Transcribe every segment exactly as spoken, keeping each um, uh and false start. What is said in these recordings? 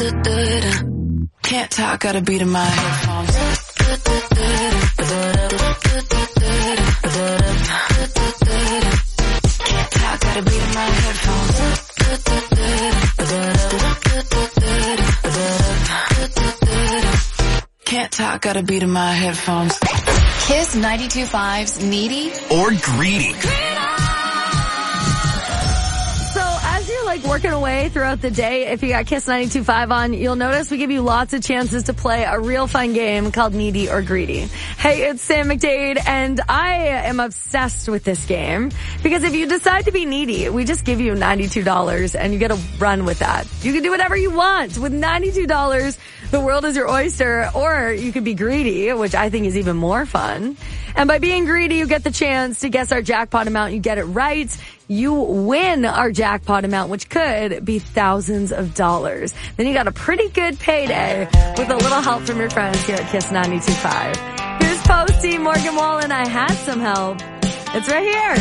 Can't talk, got a beat in my headphones. Can't talk, got a beat in my headphones. Can't talk, got a beat in my headphones. Kiss ninety-two point five's Needy or Greedy. Like working away throughout the day, if you got Kiss ninety-two point five on, you'll notice we give you lots of chances to play a real fun game called Needy or Greedy. Hey, it's Sam McDade, and I am obsessed with this game because if you decide to be needy, we just give you ninety-two dollars and you get to run with that. You can do whatever you want with ninety-two dollars. The world is your oyster, or you could be greedy, which I think is even more fun. And by being greedy, you get the chance to guess our jackpot amount. You get it right, you win our jackpot amount, which could be thousands of dollars. Then you got a pretty good payday with a little help from your friends here at Kiss ninety-two point five. Here's Posty, Morgan Wallen, I Had Some Help. It's right here.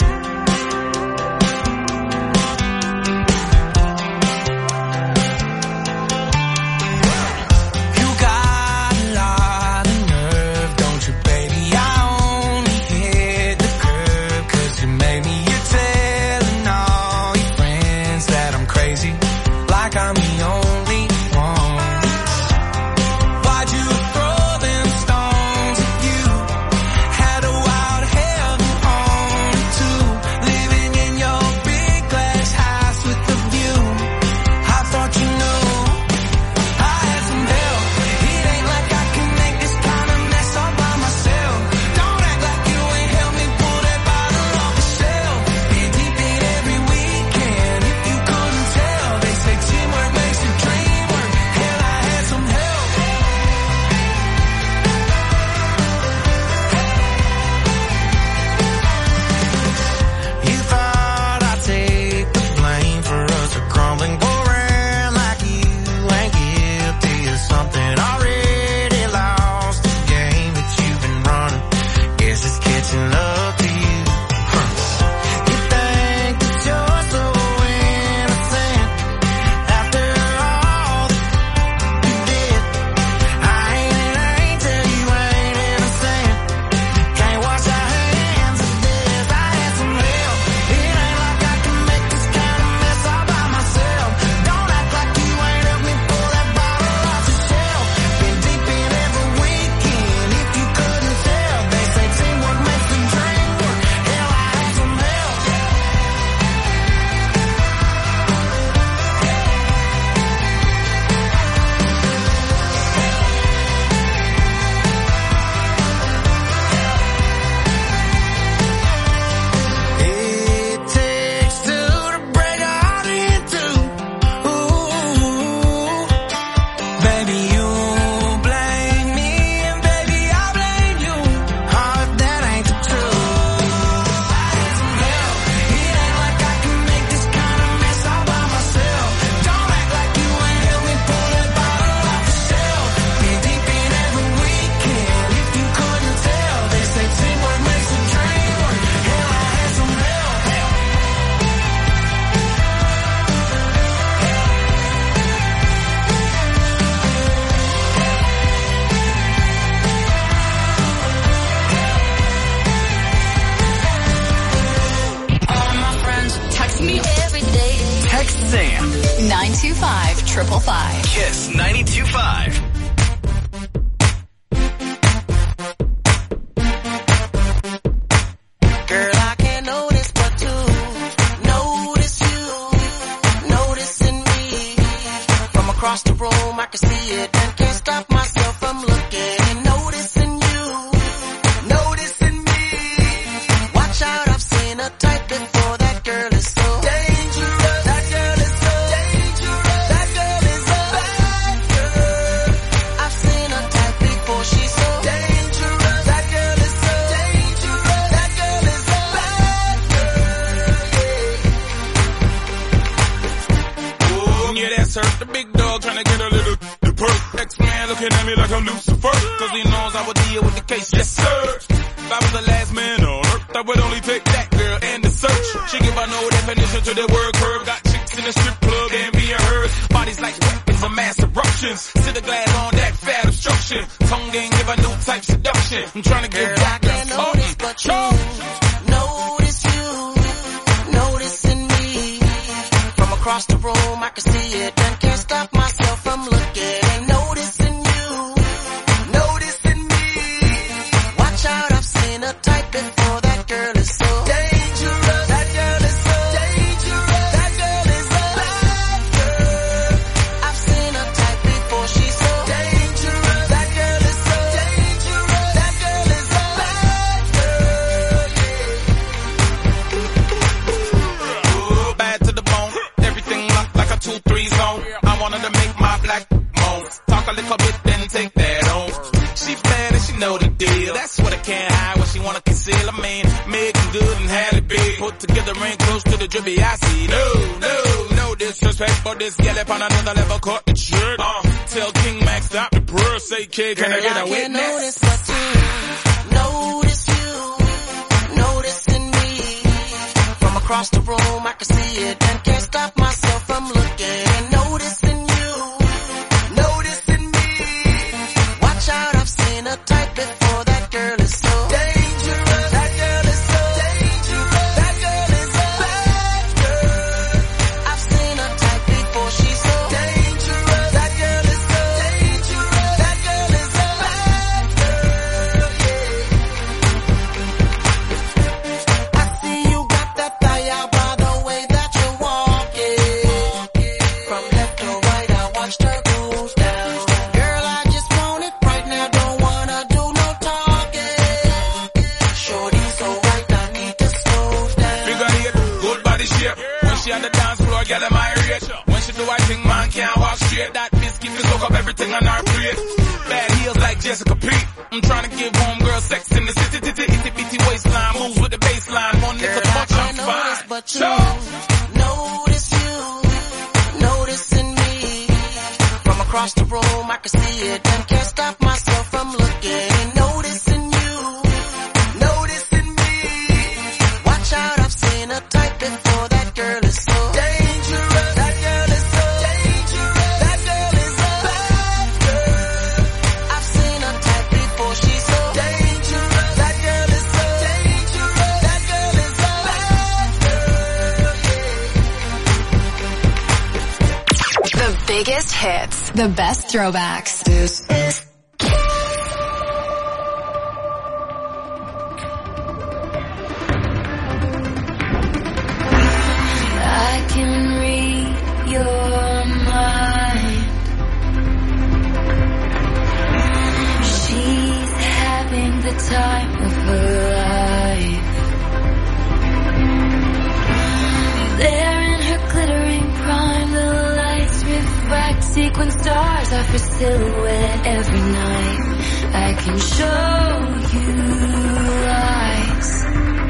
nine two five, five five five. Kiss ninety-two point five. Across the room, I can see it and can't stop myself from looking. Noticing you, noticing me. Watch out, I've seen a type before. That girl is so dangerous. That girl is so dangerous. That girl is a bad girl. I've seen a type before. She's so dangerous. That girl is so dangerous. That girl is a bad girl. Oh, yeah, that's her, the big dog trying to get a little the perk. X-Man looking at me like I'm Lucifer, cause he knows I would deal with the case, yes sir. If I was the last man on earth, I would only take that girl and the search. She give her no definition to the word curve. Got chicks in the strip club and being heard. Bodies like weapons, a mass instructions. Sit the glass on that fat obstruction. Tongue game give a new type seduction. I'm trying to give Girl, I can't notice but you. Notice you. Noticing me. From across the room, I can see it and can't stop myself from looking. Noticing you. Noticing me. Watch out, I've seen a type before. That girl is so dangerous. That girl is so dangerous. That girl is a bad girl. I've seen a type before. She's so dangerous. That girl is so dangerous. That girl is a bad girl. Ooh, bad to the bone. Everything locked like a two three zone. I wanted to make my black moan. Talk a little bit, then take that on. She bad and she know the deal. That's what I can't hide, what she wanna conceal. I mean, making good and had it big. Put together and close to the drippy I see. No, no, no disrespect, but this gal up on another level caught the trick. Uh, tell King Max stop the purr. Say, kid, can Girl, I get a I can't witness? notice but you. Notice you. Noticing me. From across the room, I can see it and can't stop myself from looking. Noticing you. Noticing me. Watch out, I've seen a type before. That girl is so dangerous. That girl is so dangerous. That girl is a bad girl. I've seen a type before. She's so dangerous. That girl is so dangerous. That girl is a bad girl. Yeah. I see you got that thigh out by the way that you're walking. From left to right, I watched her cruise down. Girl, I just want it right now. Don't wanna do no talking. Shorty so right, I need to slow down. Figure eight, good body shape. When she on the dance floor, girl, am I rate. When she do I think man can't walk straight. That biscuit will soak up everything on her plate. Bad heels like Jessica Pete. I'm trying to give homegirl sex in the city, titty, itty bitty waistline. Moves with the baseline. One Girl, nigga I much, I'm can't notice fine. but you. Sure. Notice you. Noticing me. From across the room, I can see it and can't stop myself from looking. Noticing you. Noticing me. Watch out, I've seen a type before. That girl is so dangerous. That girl is so dangerous. That girl is a bad girl. I've seen a type before. She's so dangerous. That girl is so dangerous. That girl is a bad girl. Yeah. The biggest hits, the best throwbacks. This is I can read your mind. She's having the time of her life. There in her glittering prime, the lights refract. Sequin stars are for silhouette every night. I can show you lies.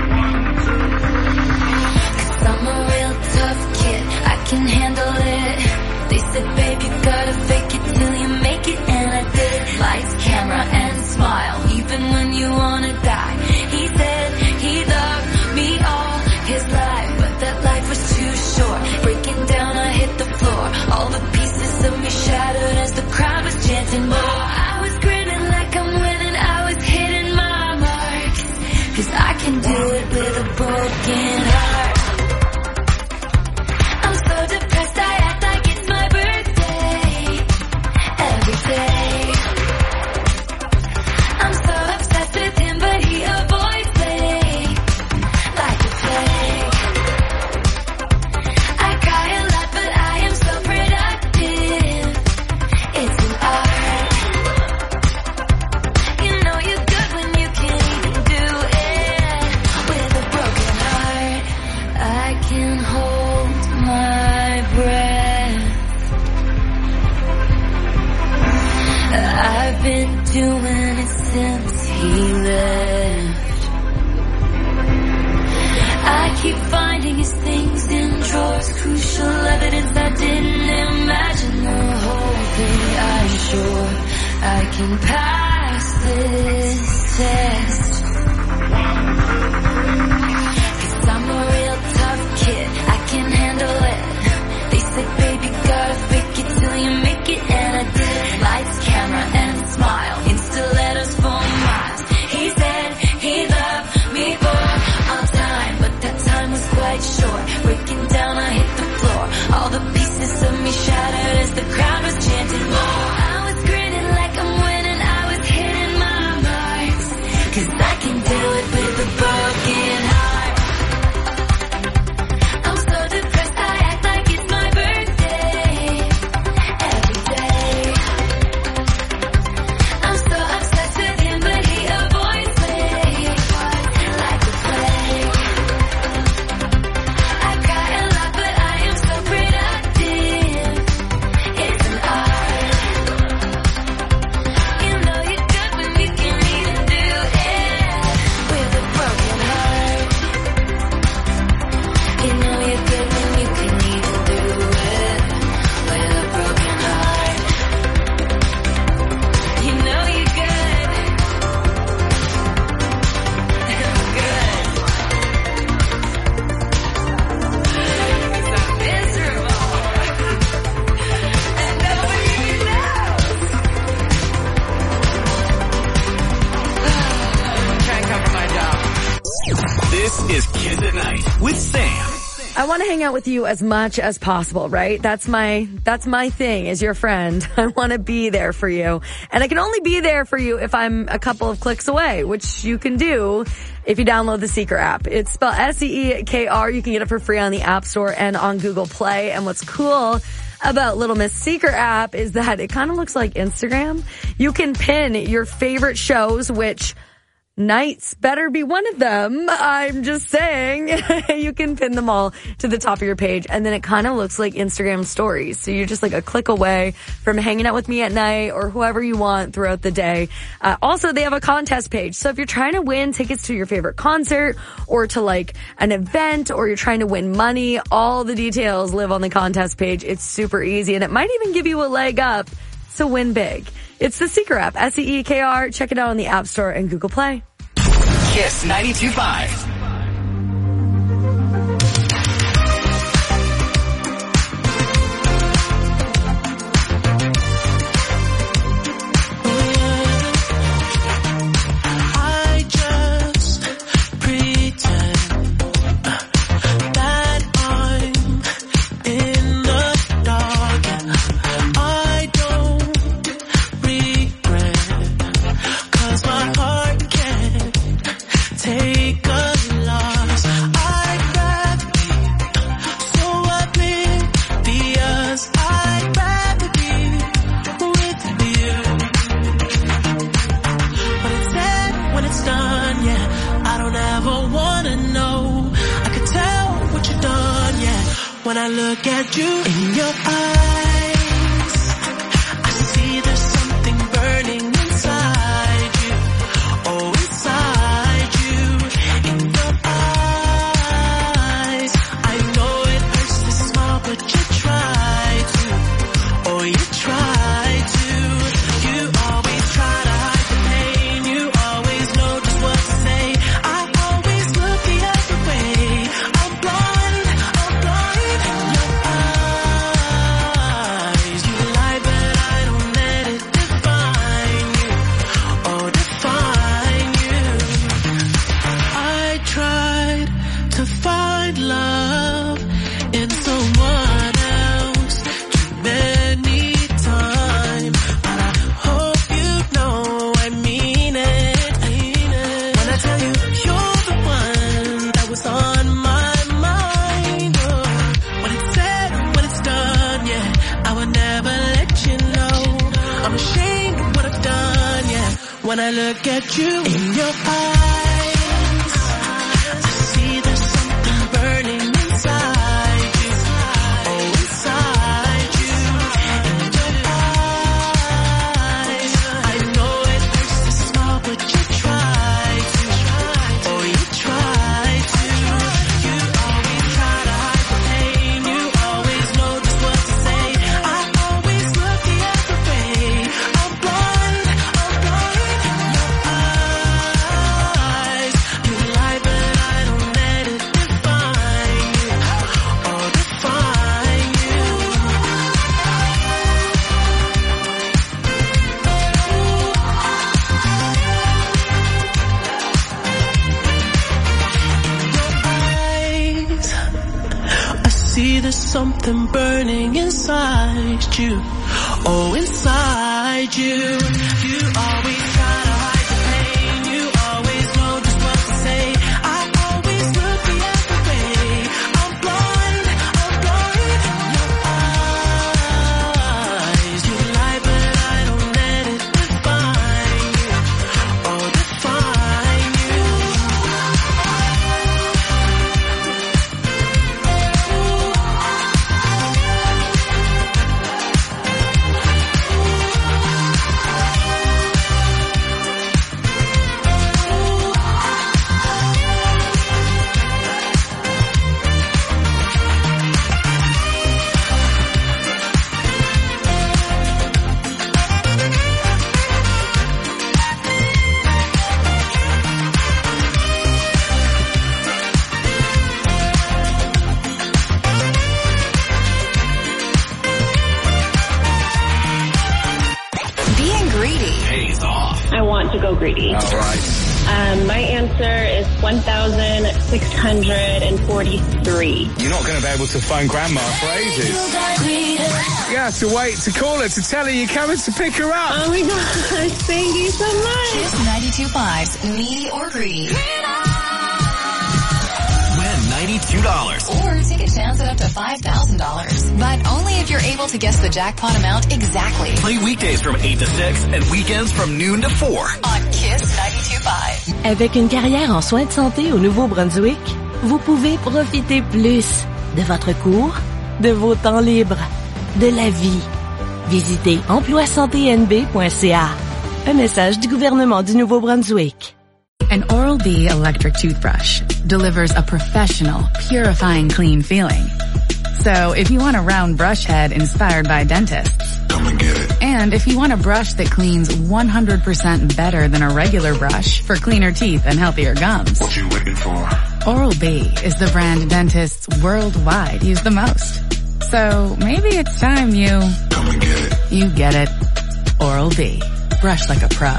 I'm a real tough kid, I can handle it. They said, babe, you gotta fake it till you make it, and I did. Lights, camera, and smile, even when you wanna die. He said he loved me all his life, but that life was too short. Breaking down, I hit the floor. All the pieces of me shattered as the crowd was chanting more. I was grinning like I'm winning, I was hitting my marks. Cause I can do it with a broken heart. I'm so depressed, I act like it's my birthday every day. I'm so obsessed with him, but he avoids me like a plague. I cry a lot, but I am so productive. It's an art. You know you're good when you can't even do it with a broken heart. I can hold my breath. I've been doing it since he left. I keep finding his things in drawers, crucial evidence I didn't imagine. The whole thing, I'm sure I can pass this test. Cause I'm a real tough kid, I can handle it. They said, baby, gotta fake it till you make it, and I did. I want to hang out with you as much as possible, right? That's my, that's my thing as your friend. I want to be there for you. And I can only be there for you if I'm a couple of clicks away, which you can do if you download the Seeker app. It's spelled S E E K R. You can get it for free on the App Store and on Google Play. And what's cool about Little Miss Seeker app is that it kind of looks like Instagram. You can pin your favorite shows, which Nights better be one of them. I'm just saying. You can pin them all to the top of your page, and then it kind of looks like Instagram stories. So you're just like a click away from hanging out with me at night or whoever you want throughout the day. Uh, also, they have a contest page. So if you're trying to win tickets to your favorite concert or to like an event, or you're trying to win money, all the details live on the contest page. It's super easy, and it might even give you a leg up to win big. It's the Seeker app, S E E K R. Check it out on the App Store and Google Play. Kiss ninety-two point five. When I look at you in your eyes, I see there's something burning inside you. Oh, inside you, in your eyes. I know it hurts to smile, but you try to. Oh, you try to. You always try to hide the pain. You always know just what to say. I always look the other way. I'm blind, I'm blind. When I look at you in your eyes, I see there's something burning inside you. Oh, inside you, in your eyes. I know it hurts to smile, but you try to. Oh, you try to. You always try to hide the pain. You always know just what to say. I always look the other way. I'm blind, I'm blind. There's something burning inside you. Oh, inside you. You always try to hide the pain. You always know just what to say. I always look the other way. I'm blind, I'm blind. Your eyes, you lie, but I don't let it define you. Oh, define you. Being greedy pays off. I want to go greedy. All right. Um, my answer is one thousand six hundred forty-three. You're not going to be able to phone Grandma for ages. You have to wait to call her to tell her you're coming to pick her up. Oh my gosh, thank you so much. Kiss ninety-two point five's Needy or Greedy. ninety-two dollars. Or take a chance at up to five thousand dollars. But only if you're able to guess the jackpot amount exactly. Play weekdays from eight to six and weekends from noon to four. On Kiss ninety-two point five. Avec une carrière en soins de santé au Nouveau-Brunswick, vous pouvez profiter plus de votre cours, de vos temps libres, de la vie. Visitez emploi santé n b point c a. Un message du gouvernement du Nouveau-Brunswick. An Oral-B electric toothbrush delivers a professional, purifying clean feeling. So if you want a round brush head inspired by dentists, come and get it. And if you want a brush that cleans one hundred percent better than a regular brush for cleaner teeth and healthier gums, what you waiting for? Oral-B is the brand dentists worldwide use the most. So maybe it's time you... come and get it. You get it. Oral-B. Brush like a pro.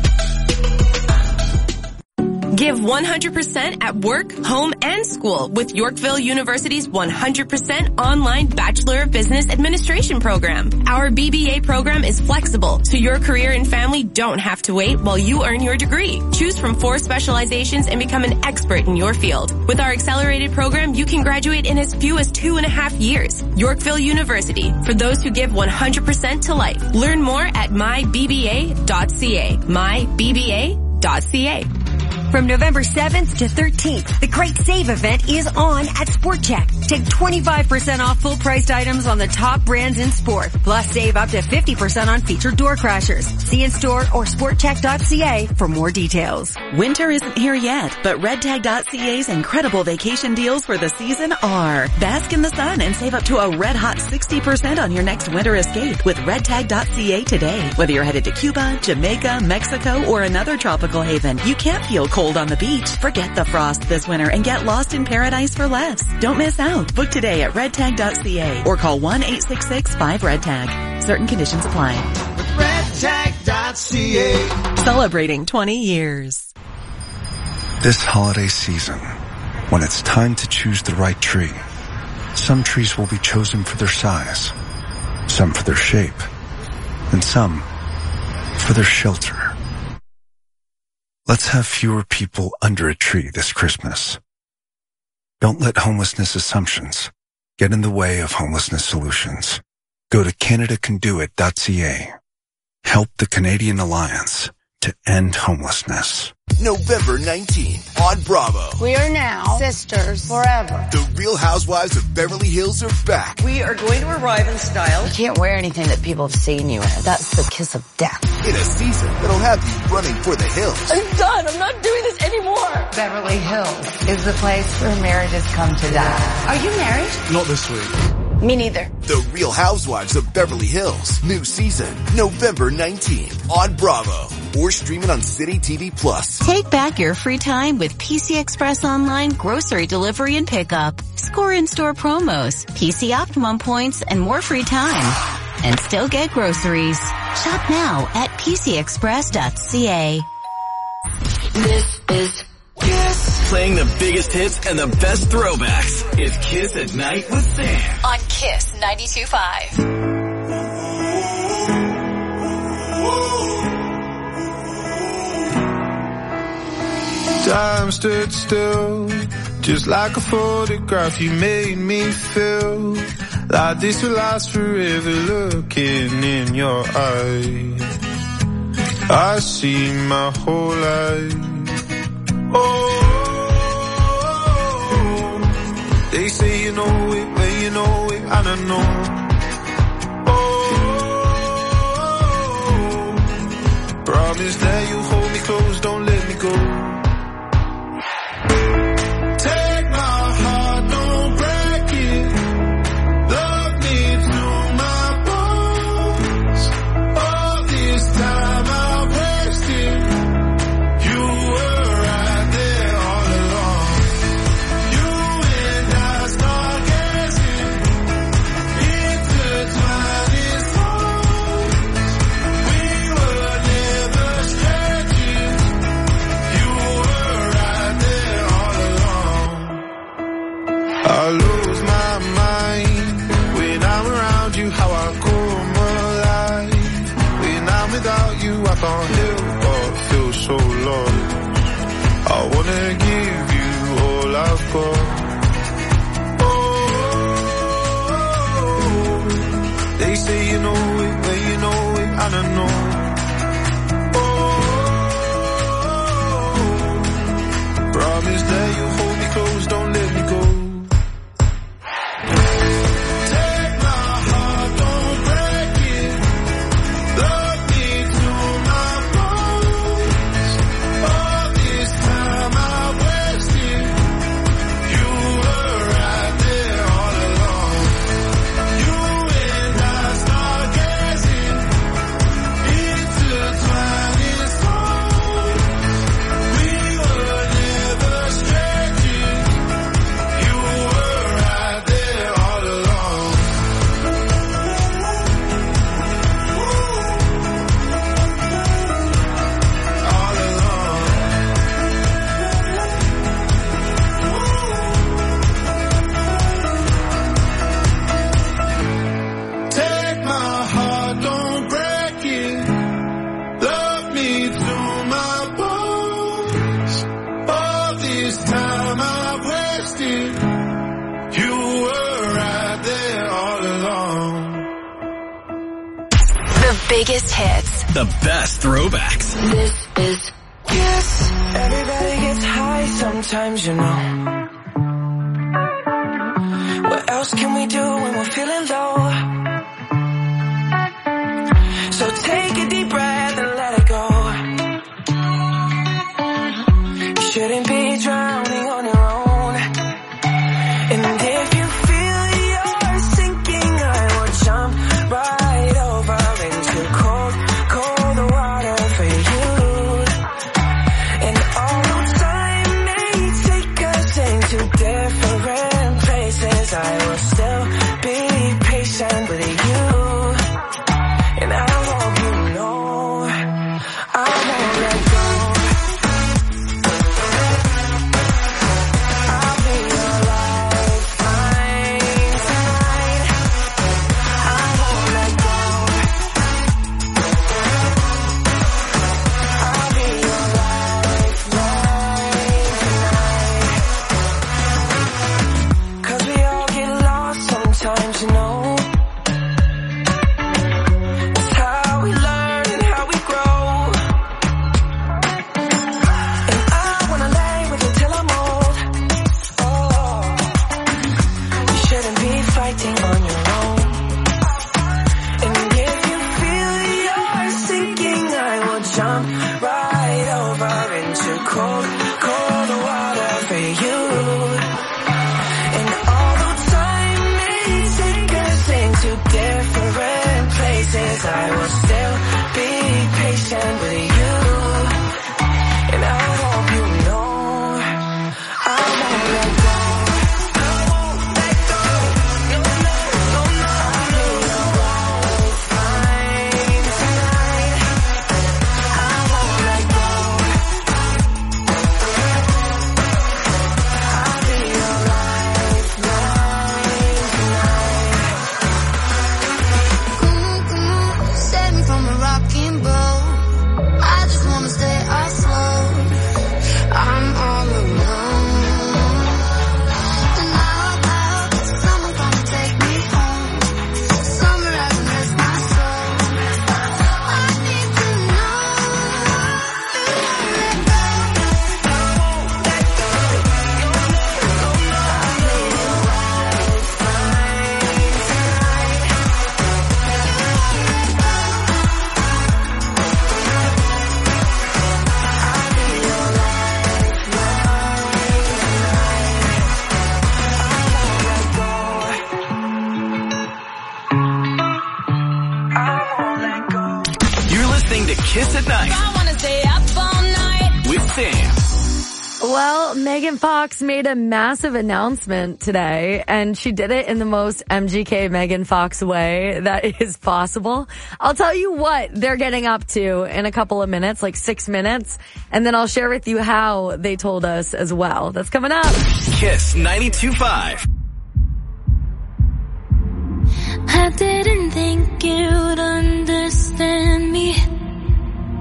Give one hundred percent at work, home, and school with Yorkville University's one hundred percent online Bachelor of Business Administration program. Our B B A program is flexible, so your career and family don't have to wait while you earn your degree. Choose from four specializations and become an expert in your field. With our accelerated program, you can graduate in as few as two and a half years. Yorkville University, for those who give one hundred percent to life. Learn more at my b b a dot c a. my b b a dot c a. From November seventh to thirteenth, the Great Save event is on at Sport Check. Take twenty-five percent off full-priced items on the top brands in sport. Plus save up to fifty percent on featured door crashers. See in store or sport check dot c a for more details. Winter isn't here yet, but red tag dot c a's incredible vacation deals for the season are. Bask in the sun and save up to a red-hot sixty percent on your next winter escape with red tag dot c a today. Whether you're headed to Cuba, Jamaica, Mexico, or another tropical haven, you can't feel cold on the beach. Forget the frost this winter and get lost in paradise for less. Don't miss out. Book today at red tag dot c a or call one eight six six five red tag. Certain conditions apply. red tag dot c a. Celebrating twenty years. This holiday season, when it's time to choose the right tree, some trees will be chosen for their size, some for their shape, and some for their shelter. Let's have fewer people under a tree this Christmas. Don't let homelessness assumptions get in the way of homelessness solutions. Go to canada can do it dot c a. Help the Canadian Alliance to end homelessness. November nineteenth on Bravo. We are now sisters forever. The Real Housewives of Beverly Hills are back. We are going to arrive in style. You can't wear anything that people have seen you in. That's the kiss of death. In a season that'll have you running for the hills. I'm done. I'm not doing this anymore. Beverly Hills is the place where marriages come to die. Are you married? Not this week. Me neither. The Real Housewives of Beverly Hills. New season, November nineteenth on Bravo. Or stream it on City T V Plus. Take back your free time with P C Express Online grocery delivery and pickup. Score in-store promos, P C Optimum points, and more free time. And still get groceries. Shop now at p c express dot c a. This is Kiss. Playing the biggest hits and the best throwbacks. It's Kiss at Night with Sam. On Kiss ninety-two point five. Time stood still, just like a photograph. You made me feel like this will last forever. Looking in your eyes, I see my whole life. Oh, they say you know it, but you know it, I don't know. Oh, promise that you hold me close, don't let me go. Yeah. I can't help but feel so lost. I wanna give you all I've got. Oh, they say you know it, but you know it, I don't know. Oh, promise that you'll hold me close, don't let me go. Biggest hits. The best throwbacks. This is Kiss. Everybody gets high sometimes, you know. What else can we do when we're feeling low? So take a deep breath and let it go. You shouldn't be drowning on your own. And if you feel you're sinking, I will jump right over into cold, cold water for you. And although time may take us into different places, I will still be patient with you. And I hope you know I won't let go. I'll be your lifeline tonight. I won't let go. I'll be your lifeline tonight. 'Cause we all get lost sometimes, you know. It's how we learn and how we grow. And I wanna lay with you till I'm old. Oh, you shouldn't be fighting on your own. And if you feel you're sinking, I will jump right over into cold, cold water for you. And although time may take us into different places, I will still be patient with you. And I hope you know I won't let go. I won't let go. No, no, no, no. I'll be your lifeline tonight. I won't let go. I'll be your lifeline tonight. Save me from a rocking boat. I just wanna stay afloat. I'm all alone. And I hope, I hope that someone come and take me home. Somewhere I can rest my soul. I need to know you won't let go. I won't let go. No, no, no, no. I'll be your lifeline tonight. You're listening to Kiss at Night I wanna stay up all night. with Sam. Well, Megan Fox made a massive announcement today, and she did it in the most M G K Megan Fox way that is possible. I'll tell you what they're getting up to in a couple of minutes, like six minutes, and then I'll share with you how they told us as well. That's coming up. Kiss ninety-two point five. I didn't think you'd understand me.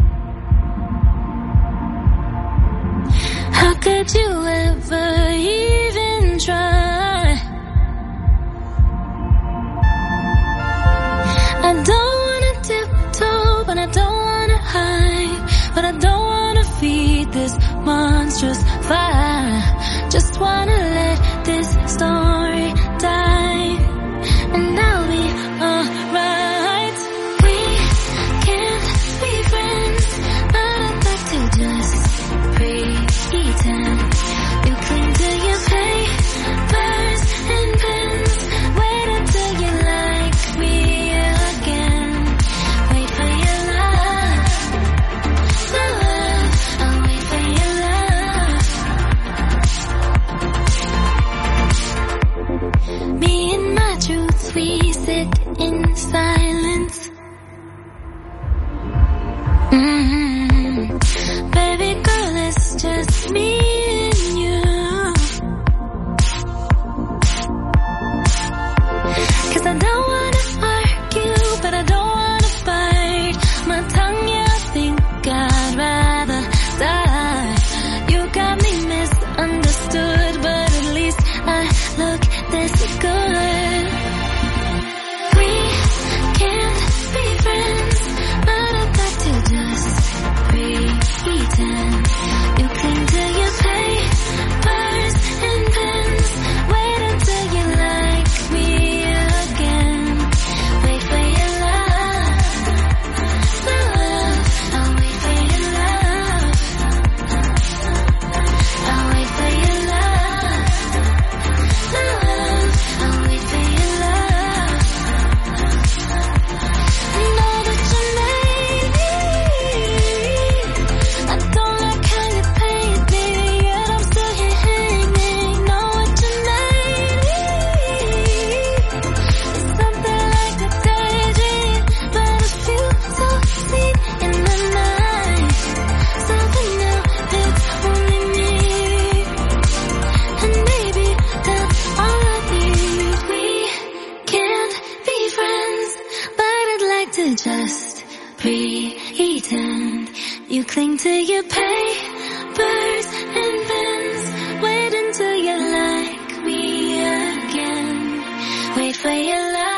just pretend. You cling to your papers and pens. Wait until you like me again. Wait for your love.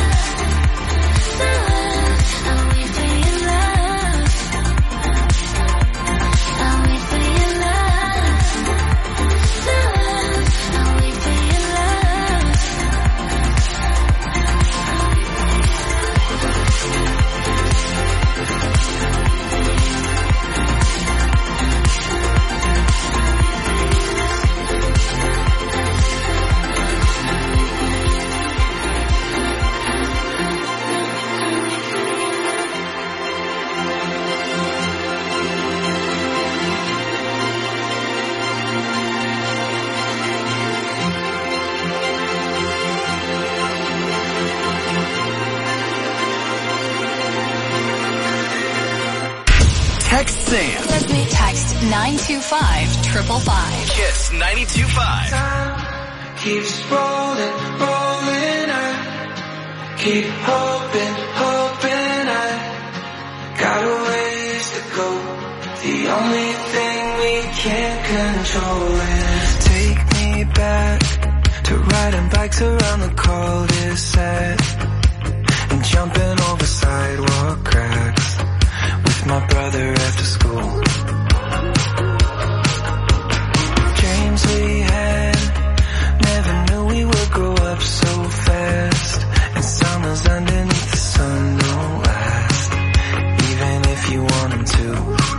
I'll wait for your love. I'll wait for your love. Love. I'll wait for your love. Text Sam. Text nine two five, triple five. Kiss ninety-two point five. Time keeps rolling, rolling. I keep hoping, hoping. I got a ways to go. The only thing we can't control is take me back to riding bikes around the cul-de-sac and jumping over sidewalk cracks with my brother after school. Dreams we had, never knew we would grow up so fast. And summers underneath the sun don't last, even if you want them to.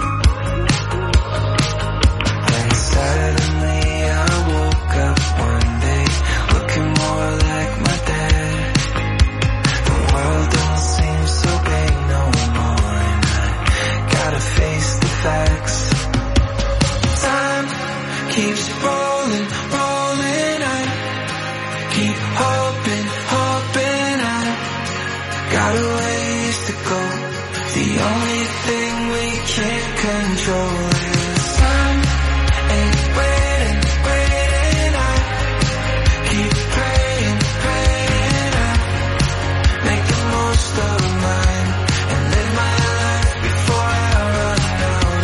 Then suddenly I woke up one day, looking more like my dad. The world don't seem so big no more, and I gotta face the facts. Time keeps rolling, rolling. I keep hoping, hoping. I got a ways to go. The only thing we can't control is time ain't waiting, waiting. I keep praying, praying. I make the most of mine and live my life before I run out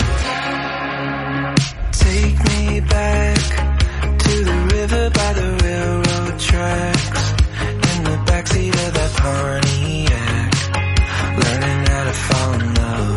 of. Take me back to the river by the railroad tracks, in the backseat of that Pontiac, learning how to fall in love.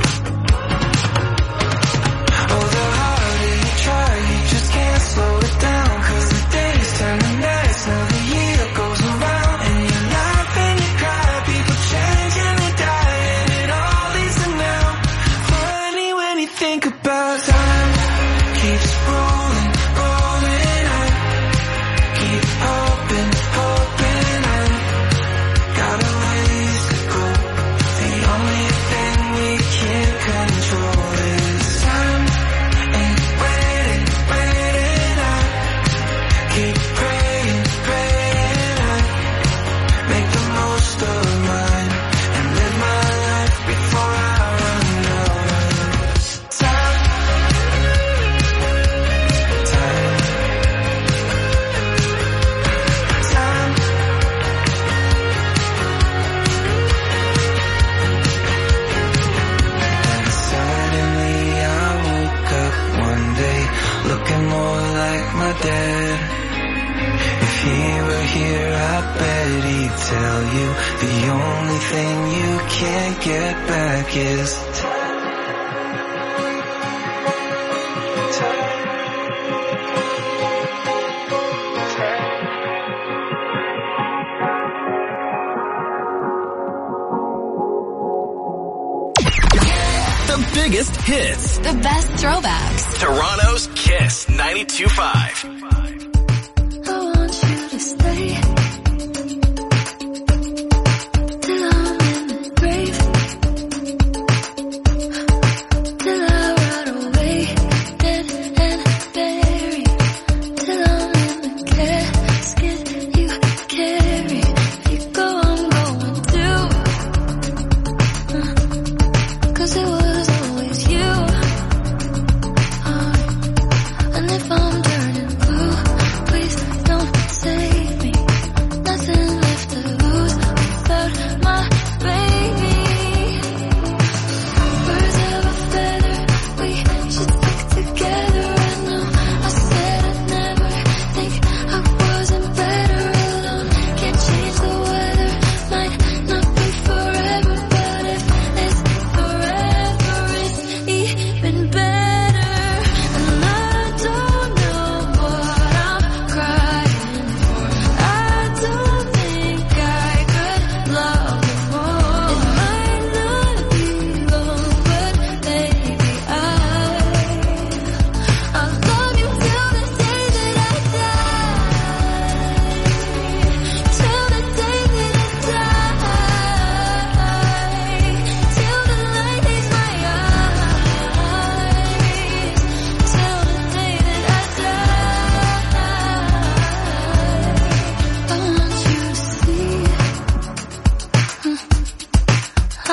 Oh, the harder you try, you just can't slow it down, 'cause the days turn to nights, now the year goes around, and you laugh and you cry, people change and they die, and it all leads to now. Funny when you think about time keeps rolling, rolling. I keep hoping, hoping. I got a ways to go. The only thing we can't control is time ain't waiting, waiting. I keep praying, praying. I make the most of mine and live my life before I run out of time. Time. Time. And suddenly I woke up one day looking more like my dad. If he were here, I bet he'd tell you the only thing you can't get back is time. The biggest hits. The best throwbacks. Toronto's Kiss ninety-two point five. I want you to stay till I'm in the grave, till I rot away, dead and buried, till I'm in the casket you carry. If you go, I'm going too, 'cause it was always you. And if I'm turning blue,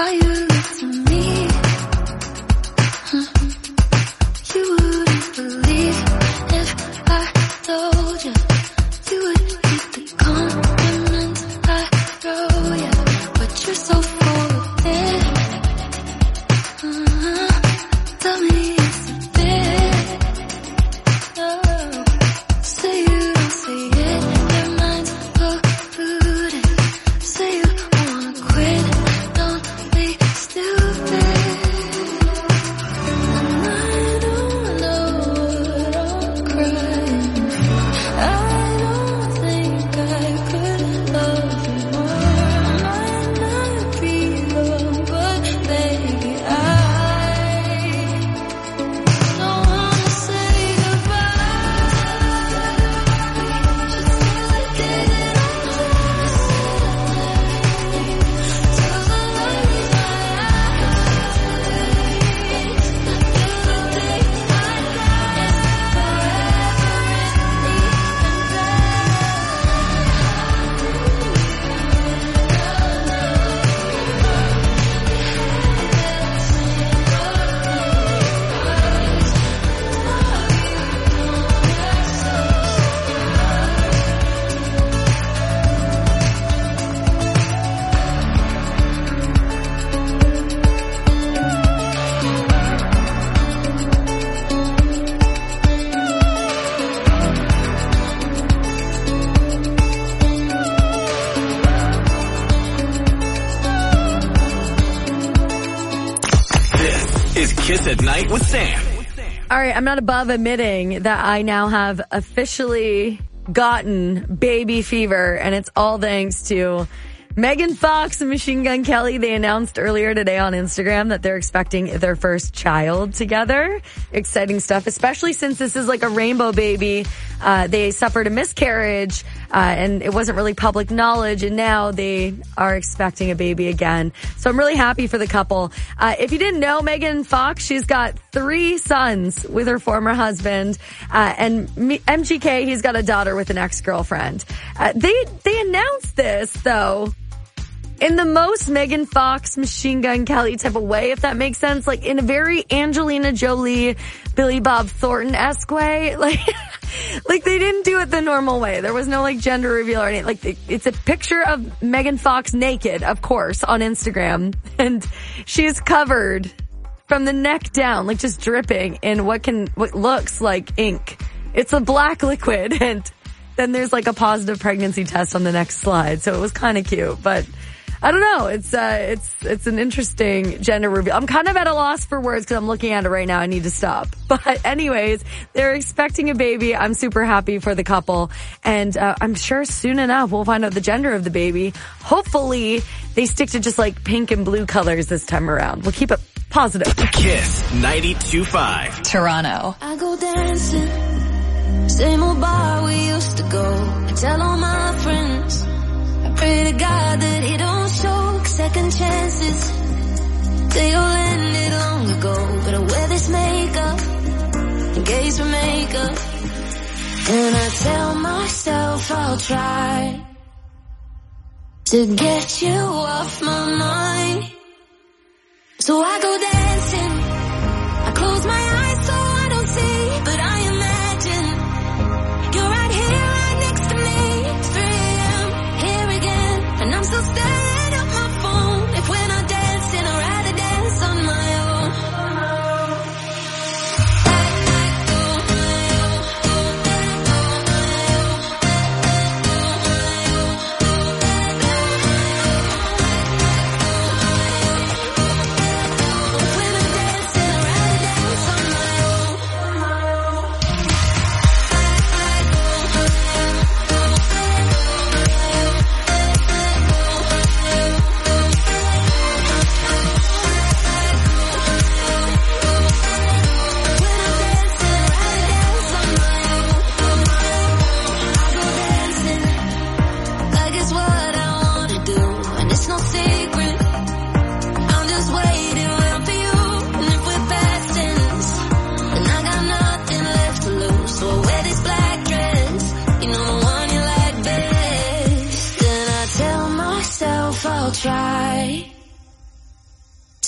Why you listen to me? Huh. You wouldn't believe if I told you. You would hate the compliments I throw you. But you're so full of it. Uh-huh. Tell me it's a bit. Oh. Say you don't say it. Your mind's polluted. Say you wanna quit. Don't be stupid. And I don't know what I'm crying. I don't think I could love you more. Might not be wrong, but baby, I don't wanna say goodbye. Just feel like getting on till the light in my eyes. Till the day I die, forever Is Kiss at Night with Sam. All right, I'm not above admitting that I now have officially gotten baby fever, and it's all thanks to Megan Fox and Machine Gun Kelly. They announced earlier today on Instagram that they're expecting their first child together. Exciting stuff, especially since this is like a rainbow baby. Uh, they suffered a miscarriage, uh, and it wasn't really public knowledge, and now they are expecting a baby again. So I'm really happy for the couple. Uh, if you didn't know, Megan Fox, she's got three sons with her former husband, uh, and M G K, he's got a daughter with an ex-girlfriend. Uh, they, they announced this, though, in the most Megan Fox, Machine Gun Kelly type of way, if that makes sense. Like, in a very Angelina Jolie, Billy Bob Thornton-esque way. Like, like they didn't do it the normal way. There was no, like, gender reveal or anything. Like, it's a picture of Megan Fox naked, of course, on Instagram. And she's covered from the neck down, like, just dripping in what can, what looks like ink. It's a black liquid, and then there's, like, a positive pregnancy test on the next slide. So it was kind of cute, but I don't know. It's, uh, it's, it's an interesting gender reveal. I'm kind of at a loss for words because I'm looking at it right now. I need to stop. But anyways, they're expecting a baby. I'm super happy for the couple. And, uh, I'm sure soon enough we'll find out the gender of the baby. Hopefully they stick to just like pink and blue colors this time around. We'll keep it positive. Kiss ninety-two point five. Toronto. I go dancing, same old bar we used to go. I tell all my friends, I pray to God that he don't show second chances. They all ended long ago, but I wear this makeup in case we make up. And I tell myself I'll try to get you off my mind. So I go dancing, I close my eyes so I don't see, but I imagine you're right here, right next to me. It's three a.m. here again, and I'm still staring at my phone. If we're not dancing, I'd rather dance on my own.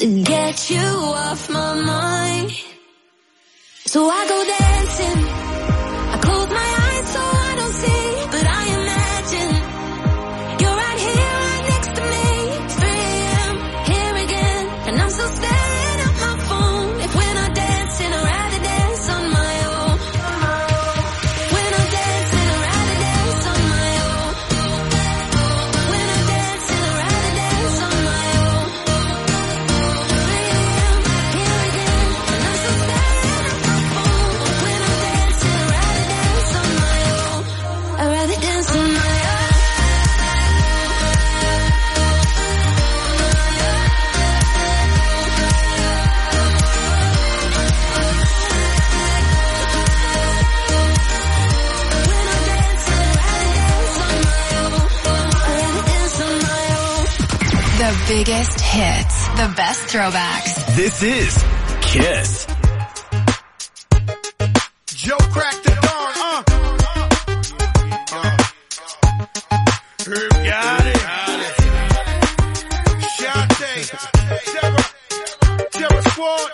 to get you off my mind. So I go dancing, I close my eyes so I don't see, but I imagine you're right here, right next to me. It's three a.m. here again, and I'm still staring at my phone. If we're not dancing, I'd rather dance on my own. We're not dancing, I'd rather dance on my own. We're not dancing, I'd rather dance on my own. three a.m. here again, and I'm still staring at my phone. We're not dancing, I'd rather dance on my own. I'd rather dance on my own. The biggest hits, the best throwbacks. This is Kiss. Joe cracked the dawn, uh. Herb got it. Shantae, Terra, Terra Squad.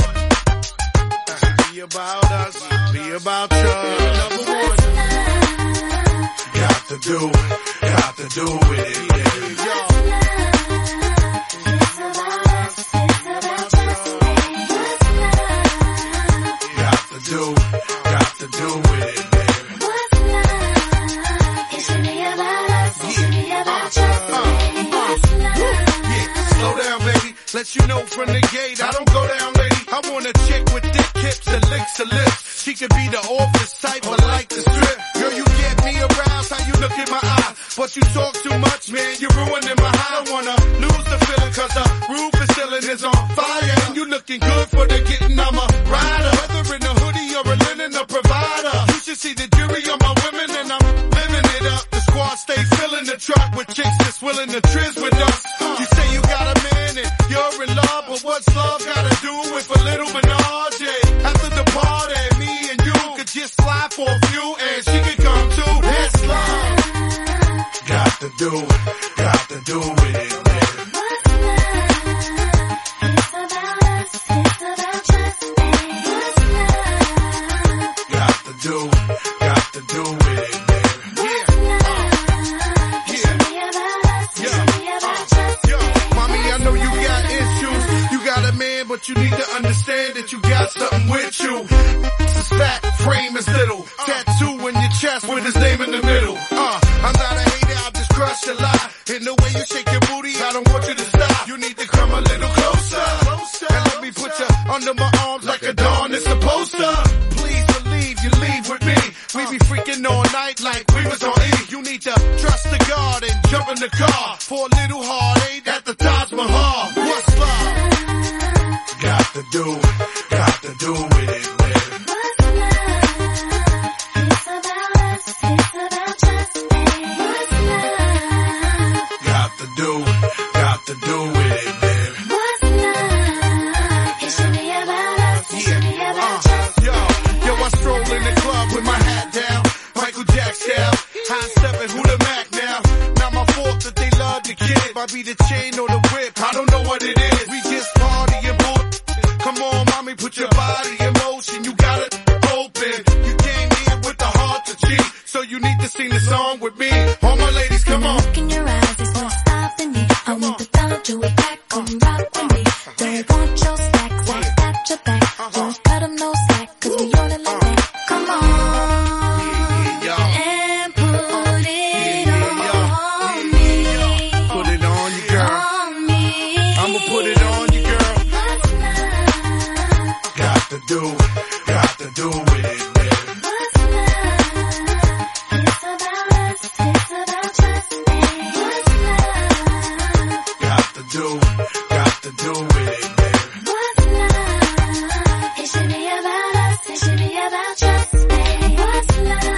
Be about us, be about you. Number one. Got to do, got to do with it, yeah. Got to do, got to do with it, baby. Slow down, baby. Let you know from the gate, I don't go down, lady. I want a chick with thick hips and licks her lips. She could be the office type, but like the strip. Girl, you get me aroused, how you look in my eye. But you talk too much, man, you're ruining my high. I don't wanna lose the feeling, cause the roof is ceiling is on fire. And you looking good for the getting, I'm a rider. Whether in a hoodie or a linen, a provider. You should see the jury on my women, and I'm living it up. The squad stay filling the truck with chicks that's willing to trizz with us. You say you got a man and you're in love, but what's love gotta do with a little menage? After the party, me and you could just fly for a few, and she could come too. That's love. Got to do, got to do with it, man. Got to do, got to do with it, man. Mommy, I know you got issues. You got a man, but you need to understand that you got something with you. It's fat, frame is little. Tattoo in your chest with his name in the middle. Uh, I'm not a hater, I'll just crush a lie. In the way you shake your booty, I don't want you to stop. You need to come a little closer. And let me put you under my arms like a dawn is supposed to. Please believe you leave with me. We be freaking all night like we was on E. You need to trust the God and jump in the car for a little heartache at the Taj Mahal. What's love? Got to do, got to do with it, man. Got to do, got to do with it, baby. Yeah. Uh, yo, yo, I stroll in the club with my hat down, Michael Jackson style. High stepping, who the Mac now? Not my fault that they love the kid. Might be the chain or the whip, I don't know what it is. We just party and boy. Come on, mommy, put your body in motion. You got it open. You came here with the heart to cheat, so you need to sing the song with me. All my ladies, come on. Look in your eyes, there's no stopping me. I want the dollar to it back, come rock with me. Don't want your stacks, I'll snap your back. Don't cut them no slack, cause we on it like that. Come on, and put it on me. Put it on you, girl. On me. I'ma put it on you, girl. Got to do, got to do with it, baby. Got to do, got to do with it, baby. It should be about us, it should be about trust, baby. What's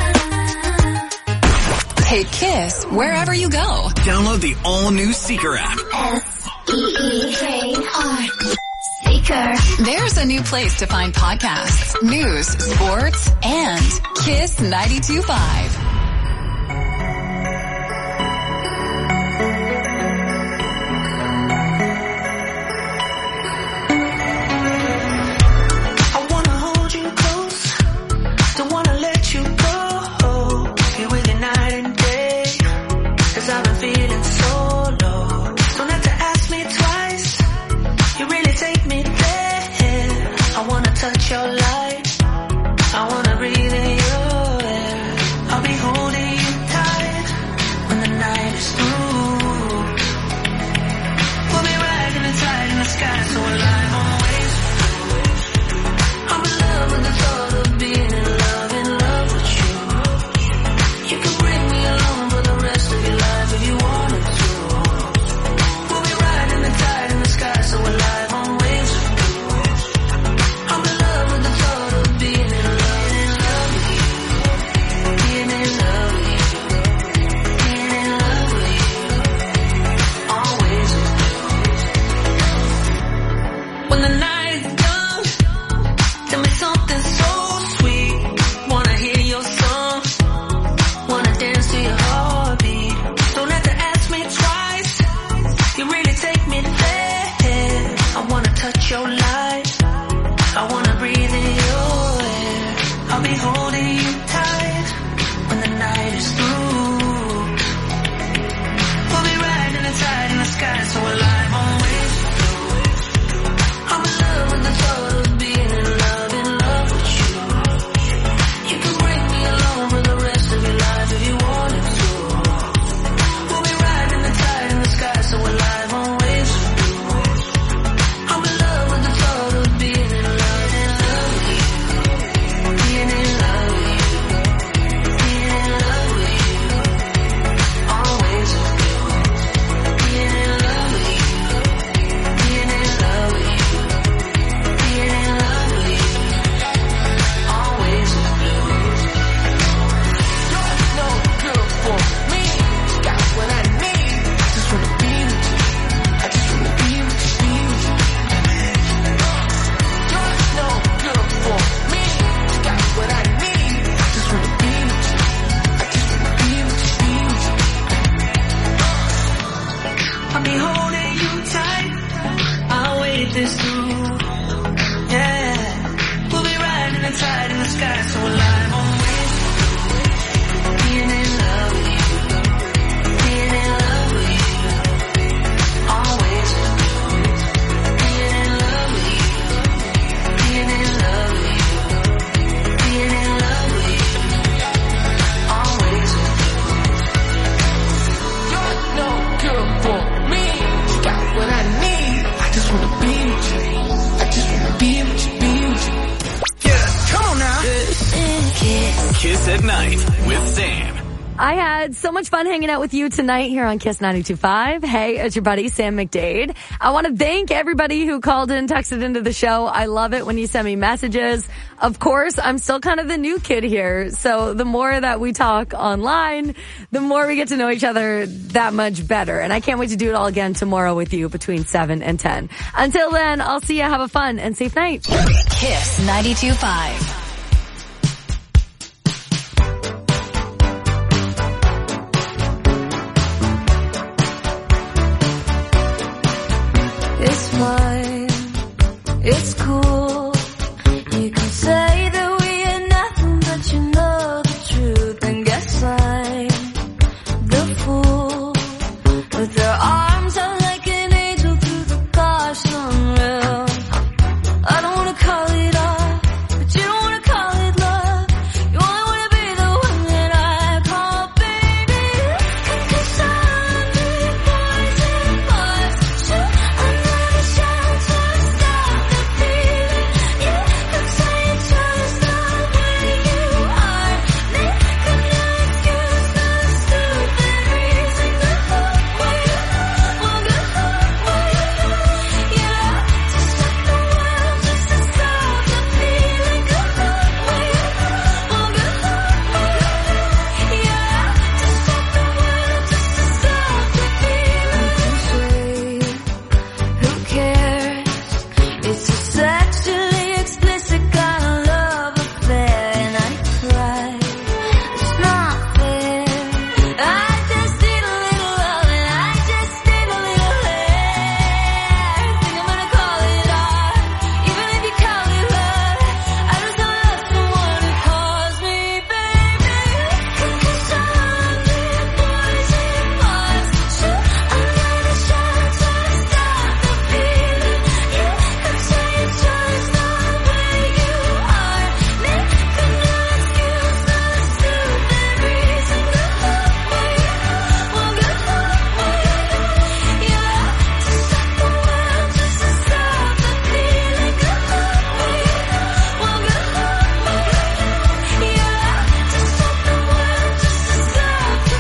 love? Hey Kiss, wherever you go. Download the all-new Seeker app. S E E K R. Seeker. There's a new place to find podcasts, news, sports, and Kiss ninety-two point five. get this through. Yeah, we'll be riding the tide in the sky so alive. Always being in love with you, being in love with you. Always being in love with you, being in love with you, being in love with you. Always. You're no good for me. You got what I need. I just wanna be with you. I just wanna be with you, be with you. Yeah, come on now. Kiss. Kiss at Night with Sam. I had so much fun hanging out with you tonight here on Kiss ninety-two point five. Hey, it's your buddy, Sam McDade. I want to thank everybody who called in, texted into the show. I love it when you send me messages. Of course, I'm still kind of the new kid here, so the more that we talk online, the more we get to know each other that much better. And I can't wait to do it all again tomorrow with you between seven and ten. Until then, I'll see you. Have a fun and safe night. Kiss ninety-two point five. It's fine, it's cool. You can say that we ain't nothing, but you know the truth. And guess I'm the fool. With their arms out like an angel through the gosh unreal. I don't wanna call it off, but you don't wanna call it love. You only wanna be the one that I call baby. Cause I'm the poison boys. Shoot, I'm not a shelter, stop the feeling. You could say it's just the way you are. Make a new excuse, no stupid reason to hope for you. Won't get hope for you. Yeah, to stop the world, just to stop the feeling. Good hope for you. Won't get hope for you. Yeah, to stop the world, just to stop the feeling. Who cares? It's a sexually explicit kind of love affair, and I tried. It's not fair. I just need a little love, and I just need a little hair. Think I'm gonna call it art, even if you call it love. I just don't love someone who calls me baby. Cause I'm the poison boys. Shoot, I'm not a shelter, stop the feeling. You could say it's just the way you are. Make a new excuse, no stupid reason to hope for you. Won't get hope for you. Yeah, to stop the world, just to stop the feeling. Good hope for you. Won't get hope for you. Yeah, to stop the world, just to stop the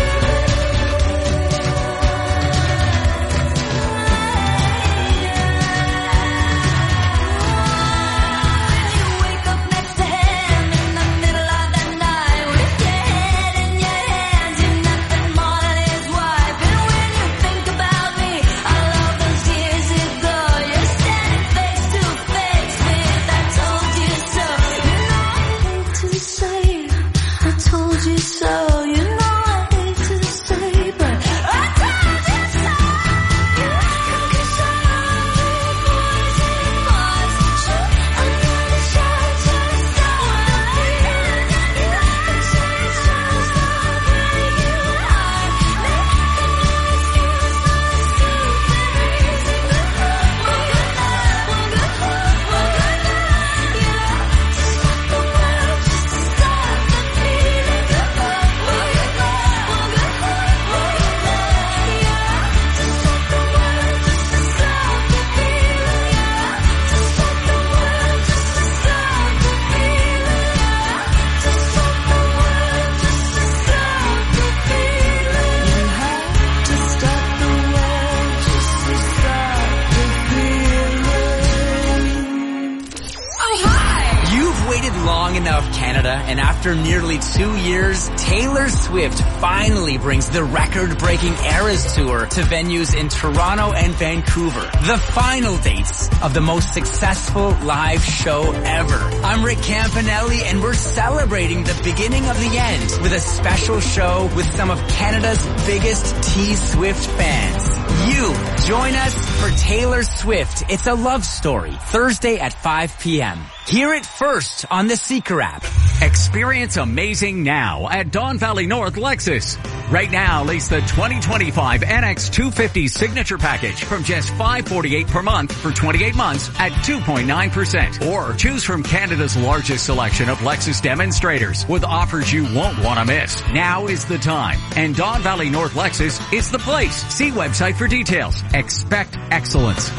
feeling. You wake up next to him in the middle of the night with your head in your hands. You're nothing more than his wife. And when you think about me, all of those years ago, you're standing face to face with I told you so. You know I hate to say I told you so. You know I hate to say, but I told you so. Cause I'm the poison boys. Shoot, I'm not a shelter, stop the feeling. You could say it's just the way you are. Make a new excuse, no stupid reason to hope for you. Won't get hope for you. Yeah, to stop the world, just to stop the feeling. Good hope for you. Won't get hope for you. Yeah, to stop the world, just to stop the feeling. Yeah, to stop the world, just to stop the feeling. Yeah, to stop the world, just to stop the feeling. You have to stop the world, just to stop the feeling. Oh, hi! You've waited long enough, Canada, and after nearly two years, Taylor Swift finally brings the record-breaking Eras Tour to venues in Toronto and Vancouver. The final dates of the most successful live show ever. I'm Rick Campanelli, and we're celebrating the beginning of the end with a special show with some of Canada's biggest T Swift fans. You join us for Taylor Swift. It's a Love Story, Thursday at five p.m. Hear it first on the Seeker app. Experience amazing now at Don Valley North Lexus. Right now, lease the twenty twenty-five N X two fifty Signature Package from just five hundred forty-eight dollars per month for twenty-eight months at two point nine percent. Or choose from Canada's largest selection of Lexus demonstrators with offers you won't want to miss. Now is the time. And Don Valley North Lexus is the place. See website for details. Expect excellence.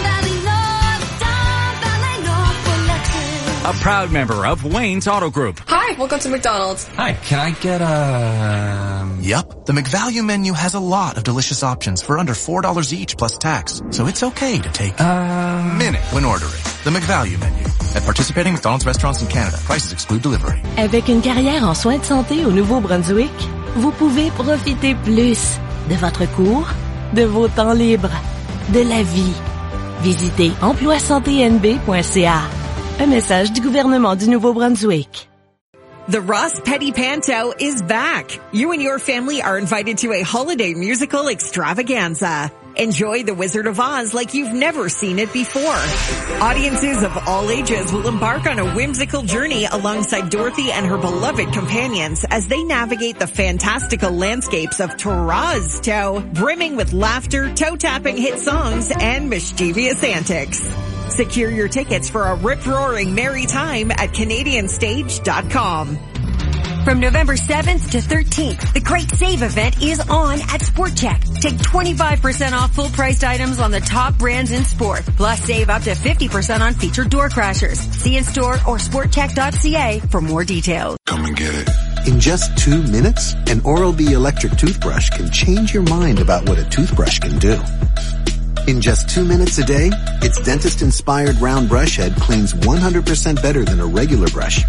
A proud member of Wayne's Auto Group. Hi, welcome to McDonald's. Hi, can I get a... Um... Yep, the McValue menu has a lot of delicious options for under four dollars each plus tax. So it's okay to take a um... minute when ordering. The McValue menu. At participating McDonald's restaurants in Canada. Prices exclude delivery. Avec une carrière en soins de santé au Nouveau-Brunswick, vous pouvez profiter plus de votre cours, de vos temps libres, de la vie. Visitez emploi santé n b point c a. Un message du gouvernement du Nouveau-Brunswick. The Ross Petty Panto is back. You and your family are invited to a holiday musical extravaganza. Enjoy The Wizard of Oz like you've never seen it before. Audiences of all ages will embark on a whimsical journey alongside Dorothy and her beloved companions as they navigate the fantastical landscapes of Toronto, brimming with laughter, toe-tapping hit songs, and mischievous antics. Secure your tickets for a rip-roaring merry time at Canadian Stage dot com. From November seventh to thirteenth, the Great Save event is on at Sport Chek. Take twenty-five percent off full-priced items on the top brands in sport. Plus save up to fifty percent on featured door crashers. See in store or sport chek dot c a for more details. Come and get it. In just two minutes, an Oral-B electric toothbrush can change your mind about what a toothbrush can do. In just two minutes a day, its dentist-inspired round brush head cleans one hundred percent better than a regular brush.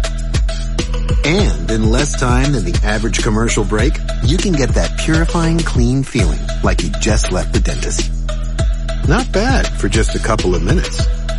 And in less time than the average commercial break, you can get that purifying clean feeling like you just left the dentist. Not bad for just a couple of minutes.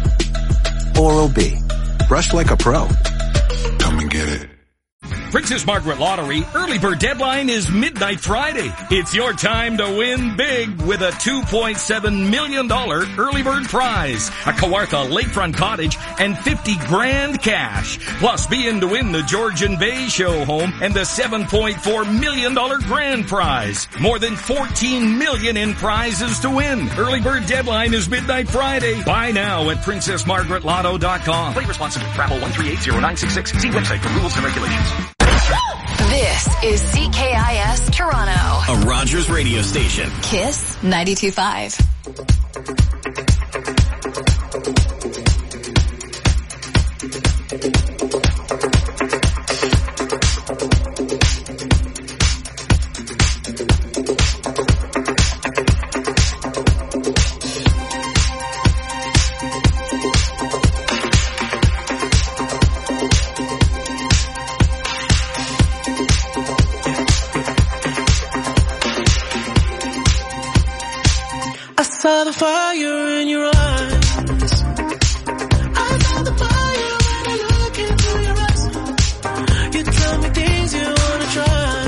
Oral-B. Brush like a pro. Come and get it. Princess Margaret Lottery early bird deadline is midnight Friday. It's your time to win big with a two point seven million dollars early bird prize, a Kawartha lakefront cottage, and fifty grand cash. Plus be in to win the Georgian Bay show home and the seven point four million dollars grand prize. More than fourteen million dollars in prizes to win. Early bird deadline is midnight Friday. Buy now at princess margaret lotto dot com. Play responsibly. Travel one three eight zero nine six six. See website for rules and regulations. This is C K I S Toronto, a Rogers radio station. Kiss ninety-two point five. Saw the fire in your eyes. I saw the fire when I look into your eyes. You tell me things you wanna try.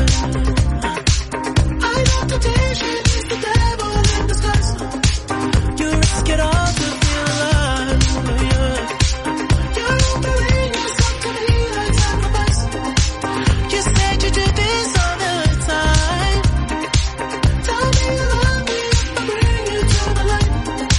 I know temptation is the devil in disguise. You risk it all to feel alive. Yeah. You're offering yourself to me like sacrifice. You said you do this all the time. Tell me you love me if I bring you to the light.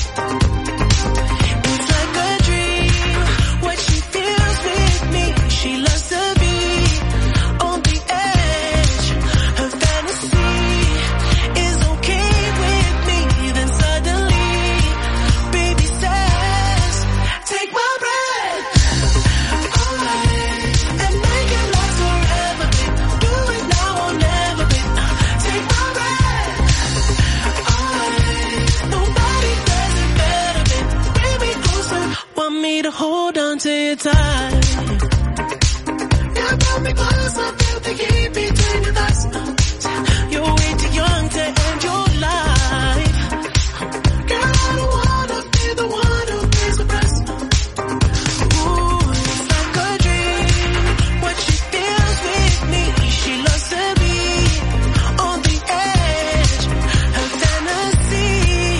It's like a dream, what she feels with me. She loves to be on the edge. Her fantasy is okay with me. Then suddenly, baby says, take my breath away and make it last forever, babe. Do it now or never, babe. Take my breath away. Nobody does it better, babe. Bring me closer. Want me to hold on to you tight. Yeah, brought me closer. Feel the heat between your thighs. You're way too young to end your life. Girl, I don't wanna be the one who pays the price. Ooh, it's like a dream. What she feels with me. She loves to be on the edge. Her fantasy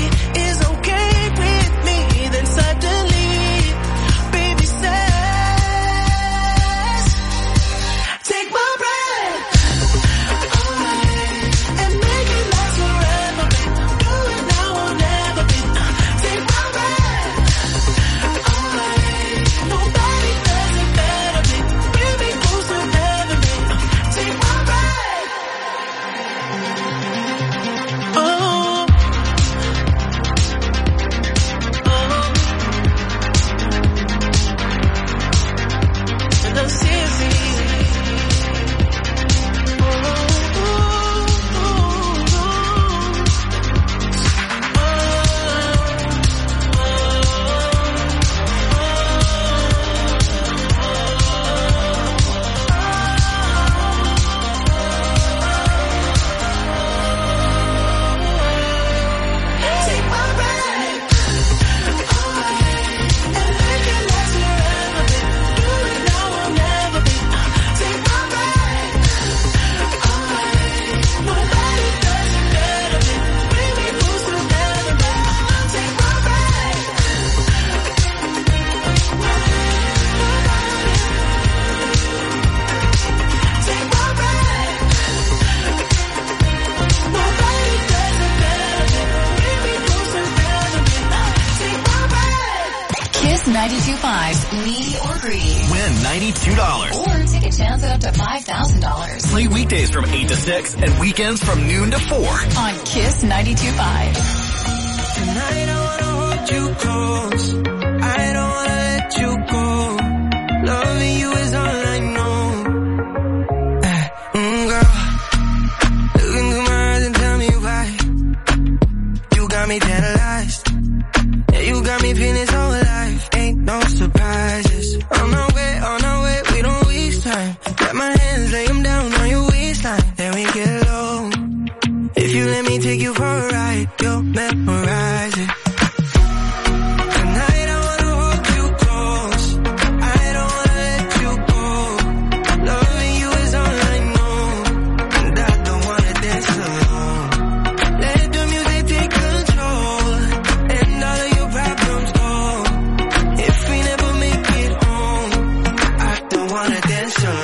ninety-two point five's Needy or Greedy. Win ninety-two dollars. Or take a chance at up to five thousand dollars. Play weekdays from eight to six and weekends from noon to four. On Kiss ninety-two point five. Tonight I wanna hold you close. I don't wanna let you go. Loving you is all I know. Uh, mm, girl, look into my eyes and tell me why. You got me tantalized. Yeah, you got me feeling so alive. Ain't no surprises. On our way, on our way, we don't waste time. Grab my hands, lay them down on your waistline. Then we get low. If you let me take you for a ride, you'll memorize it. Tonight I wanna hold you close. I don't wanna let you go. Loving you is all I know. And I don't wanna dance alone. Let the music take control. And all of your problems go. If we never make it home, I don't wanna dance alone.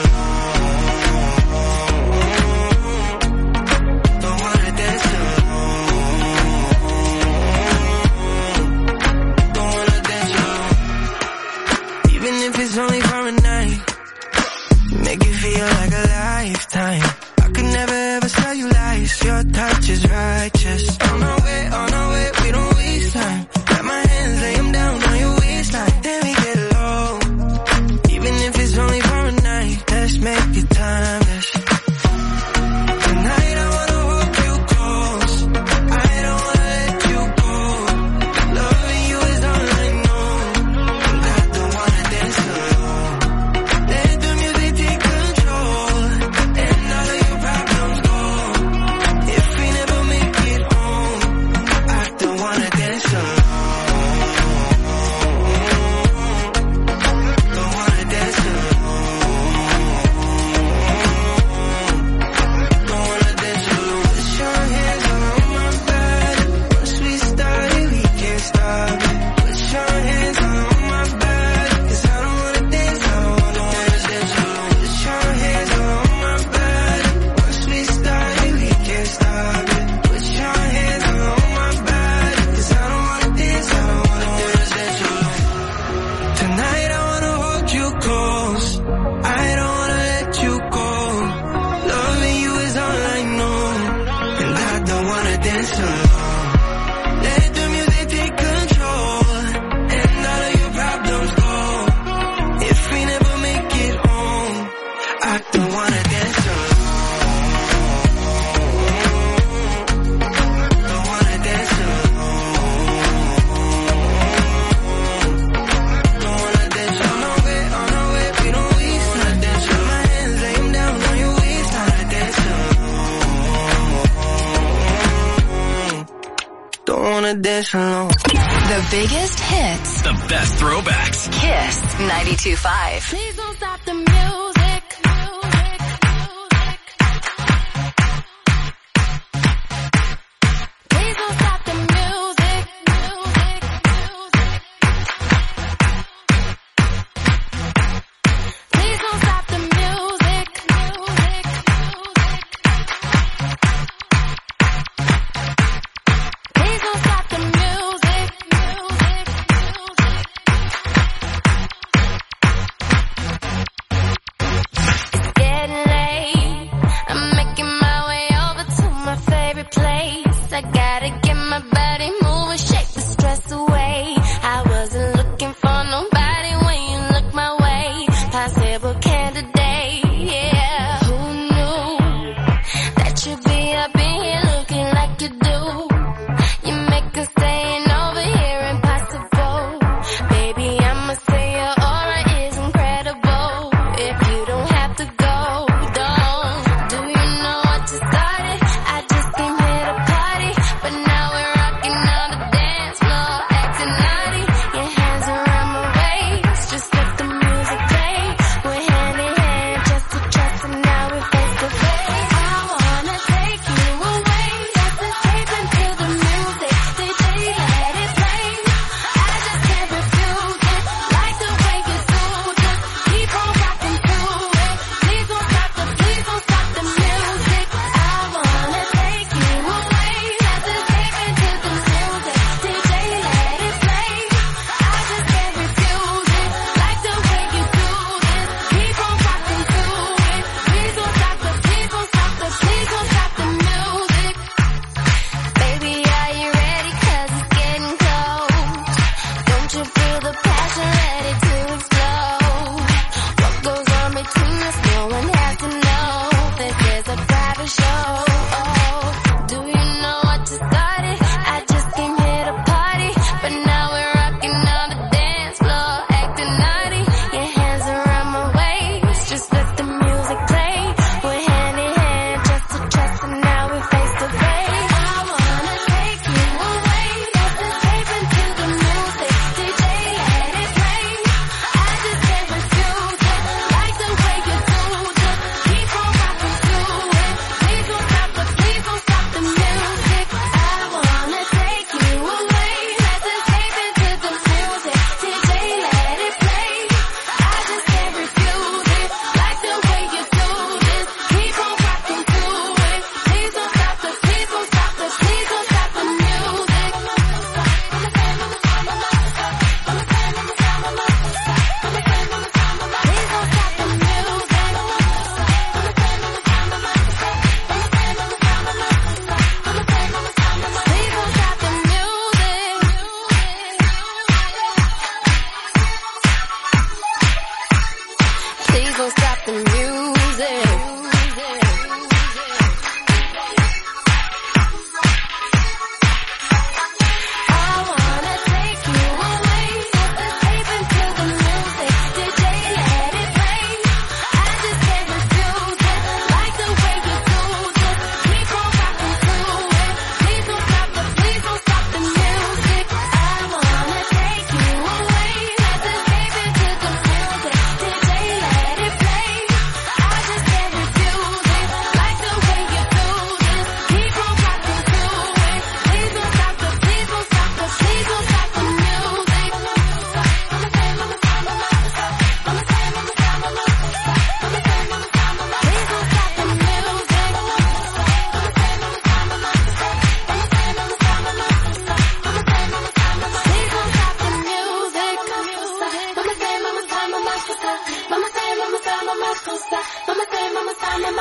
It's only for a night. Make it feel like a lifetime. I could never ever tell you lies. Your touch is righteous. On our way, on our way, we don't waste time. Grab my hands, lay them down on your waistline. Then we get low. Even if it's only for a night, let's make it timeless. Tonight I wanna hold you close. I don't wanna let you go. Loving you is all I know. And I don't wanna dance alone. Let the music take control. And all of your problems go. If we never make it home, I don't wanna dance alone. Don't wanna dance alone. Don't wanna dance alone. Put your hands on my body. Once we started, we can't stop it. Put your hands on my body. 'Cause I don't wanna dance, I don't wanna dance alone. Put your hands on my body. Once we started, we can't stop it. Put your hands on my body. 'Cause I don't wanna dance, I don't wanna dance alone. Tonight I wanna hold you close. I don't wanna let you go. Loving you is all I know. And I don't wanna dance alone. Let the music take control. And all of your problems go. If we never make it home, I don't wanna dance alone. Don't wanna dance alone. Don't wanna dance on our way, on our way, we don't waste time. Dance with my hands, lay them down on your waistline. Dance alone. Don't wanna dance alone. The biggest hits. The best throwbacks. Kiss ninety-two point five. Please don't stop the music. Please don't stop the music. Please don't stop the music. Please don't stop the music.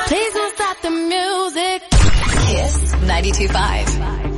Please don't stop the music. Kiss ninety-two point five.